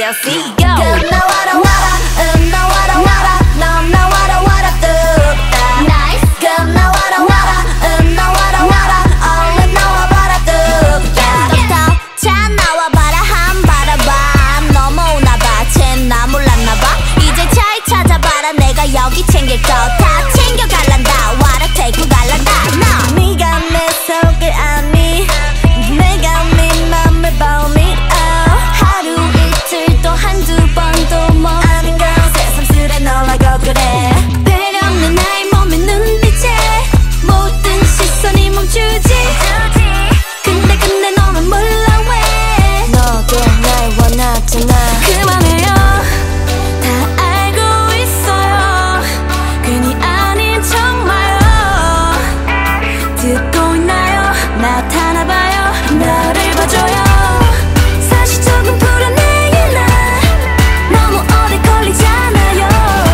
TLC go. 나와라 와라 나와라 와라 나와라 와라 뚝딱 Nice. 나와라 와라 나와라 와라 얼른 나와봐라 뚝딱 자 나와봐라 한 바라봐 너무 오나봐 쟨 나 몰랐나봐 이제 잘 찾아봐라 내가 여기 챙길 거 다 챙겨갈란다 와라 데리고 갈란다 너 네가 내 속을 아니 내가 네 맘을 보니 하루 이틀 또 한두 번도 뭐 아닌 건 새삼스레 놀라고 그래 배려 없는 나의 몸에 눈빛에 모든 시선이 멈추지 근데 너만 몰라 왜 너도 날 원하잖아 그만해요 다 알고 있어요 괜히 아닌 척 마요 듣고 있나요 나타나봐요 나를 봐줘요 사실 조금 불안해요 나 너무 오래 걸리잖아요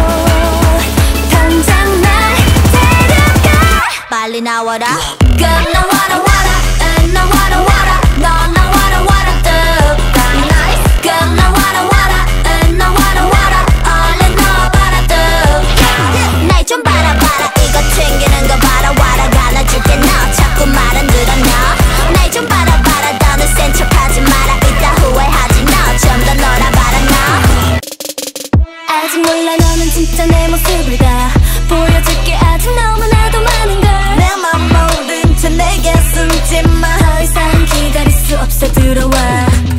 당장 날 데려가 빨리 나와라 나와라 와라 나와라 와라 너 나와라 와라 뚝딱 Nice. 나와라 와라 나와라 와라 얼른 나와봐라 뚝딱 날 좀 바라봐라 이거 챙기는 거 봐라 와라가 안아줄게 너 자꾸 말 안 들어 너날 좀 바라봐라 너는 센 척하지 마라 이따 후회하지 너 좀 더 놀아봐라 너 아직 몰라 너는 진짜 내 모습을 다 보여줄게 아직 너무나도 많은 걸 내 맘 모른 채 내게 숨지 마 더 이상 기다릴 수 없어 들어와